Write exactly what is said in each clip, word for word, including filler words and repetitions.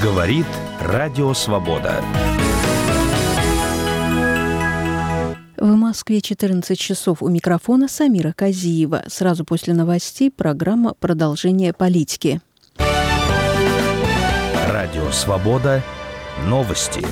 Говорит Радио Свобода. В Москве четырнадцать часов. У микрофона Самира Казиева. Сразу после новостей программа «Продолжение политики». Радио Свобода. Новости.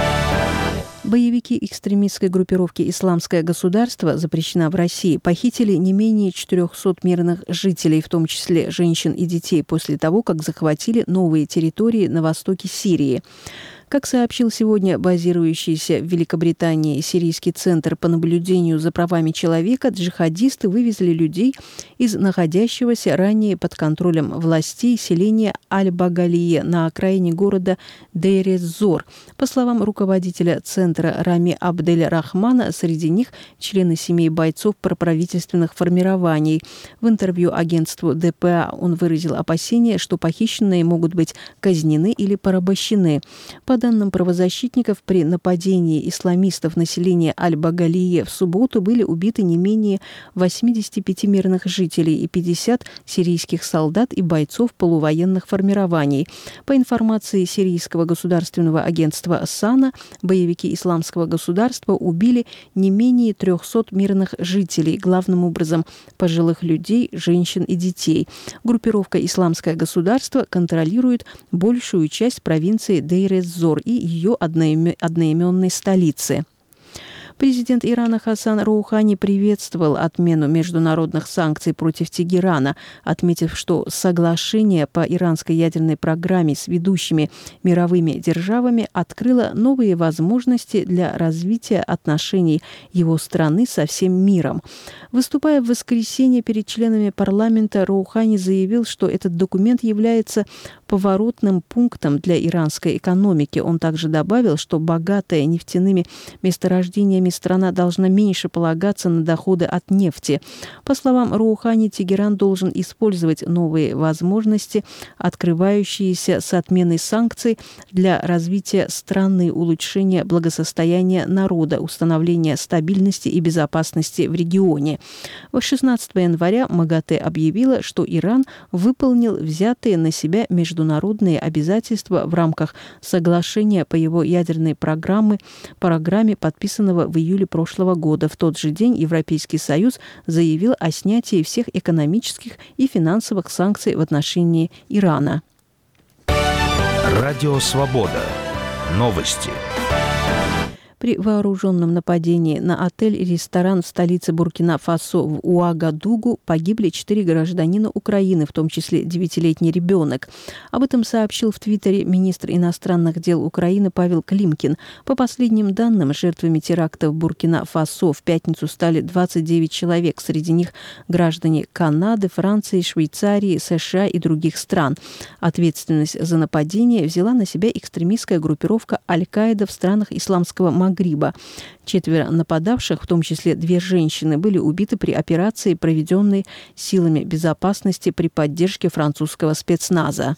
Боевики экстремистской группировки «Исламское государство» запрещена в России похитили не менее четырехсот мирных жителей, в том числе женщин и детей, после того, как захватили новые территории на востоке Сирии. Как сообщил сегодня базирующийся в Великобритании Сирийский центр по наблюдению за правами человека, джихадисты вывезли людей из находящегося ранее под контролем властей селения Аль-Багалие на окраине города Дейр-эз-Зор. По словам руководителя центра Рами Абдель-Рахмана, среди них члены семей бойцов проправительственных формирований. В интервью агентству дэ пэ а он выразил опасения, что похищенные могут быть казнены или порабощены. По данным правозащитников, при нападении исламистов на селение Аль-Багалие в субботу были убиты не менее восьмидесяти пяти мирных жителей и пятидесяти сирийских солдат и бойцов полувоенных формирований. По информации сирийского государственного агентства САНА, боевики Исламского государства убили не менее трехсот мирных жителей, главным образом пожилых людей, женщин и детей. Группировка «Исламское государство» контролирует большую часть провинции Дейр-эз-Зор и ее одноименной столицы. Президент Ирана Хасан Роухани приветствовал отмену международных санкций против Тегерана, отметив, что соглашение по иранской ядерной программе с ведущими мировыми державами открыло новые возможности для развития отношений его страны со всем миром. Выступая в воскресенье перед членами парламента, Роухани заявил, что этот документ является поворотным пунктом для иранской экономики. Он также добавил, что богатая нефтяными месторождениями страна должна меньше полагаться на доходы от нефти. По словам Роухани, Тегеран должен использовать новые возможности, открывающиеся с отменой санкций, для развития страны, улучшения благосостояния народа, установления стабильности и безопасности в регионе. шестнадцатого января МАГАТЭ объявила, что Иран выполнил взятые на себя международные обязательства в рамках соглашения по его ядерной программе, программе, подписанного в июле прошлого года. В тот же день Европейский Союз заявил о снятии всех экономических и финансовых санкций в отношении Ирана. Радио Свобода. Новости. При вооруженном нападении на отель и ресторан в столице Буркина-Фасо в Уагадугу погибли четыре гражданина Украины, в том числе девятилетний ребенок. Об этом сообщил в Твиттере министр иностранных дел Украины Павел Климкин. По последним данным, жертвами теракта в Буркина-Фасо в пятницу стали двадцать девять человек. Среди них граждане Канады, Франции, Швейцарии, США и других стран. Ответственность за нападение взяла на себя экстремистская группировка Аль-Каида в странах исламского Магриба. Четверо нападавших, в том числе две женщины, были убиты при операции, проведенной силами безопасности при поддержке французского спецназа.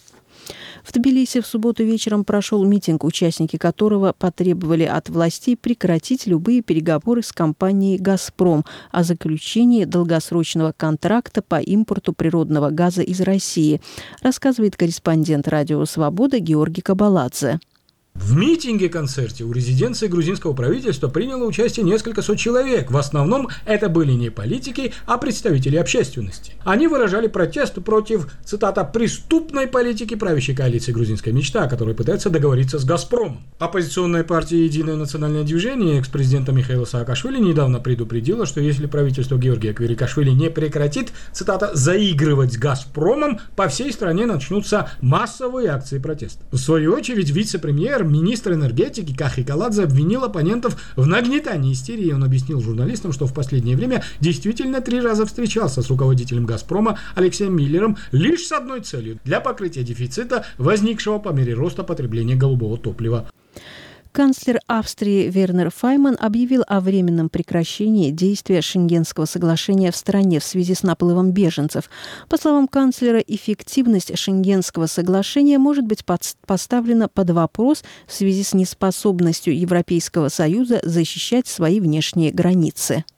В Тбилиси в субботу вечером прошел митинг, участники которого потребовали от властей прекратить любые переговоры с компанией «Газпром» о заключении долгосрочного контракта по импорту природного газа из России, рассказывает корреспондент «Радио Свобода» Георгий Кабаладзе. В митинге-концерте у резиденции грузинского правительства приняло участие несколько сот человек. В основном это были не политики, а представители общественности. Они выражали протест против, цитата, «преступной политики правящей коалиции «Грузинская мечта», которая пытается договориться с «Газпромом». Оппозиционная партия «Единое национальное движение» экс-президента Михаила Саакашвили недавно предупредила, что если правительство Георгия Квирикашвили не прекратит, цитата, «заигрывать с «Газпромом», по всей стране начнутся массовые акции протеста». В свою очередь, вице-премьер министр энергетики Кахи Каладзе обвинил оппонентов в нагнетании истерии. Он объяснил журналистам, что в последнее время действительно три раза встречался с руководителем «Газпрома» Алексеем Миллером лишь с одной целью – для покрытия дефицита, возникшего по мере роста потребления голубого топлива. Канцлер Австрии Вернер Файман объявил о временном прекращении действия Шенгенского соглашения в стране в связи с наплывом беженцев. По словам канцлера, эффективность Шенгенского соглашения может быть поставлена под вопрос в связи с неспособностью Европейского Союза защищать свои внешние границы.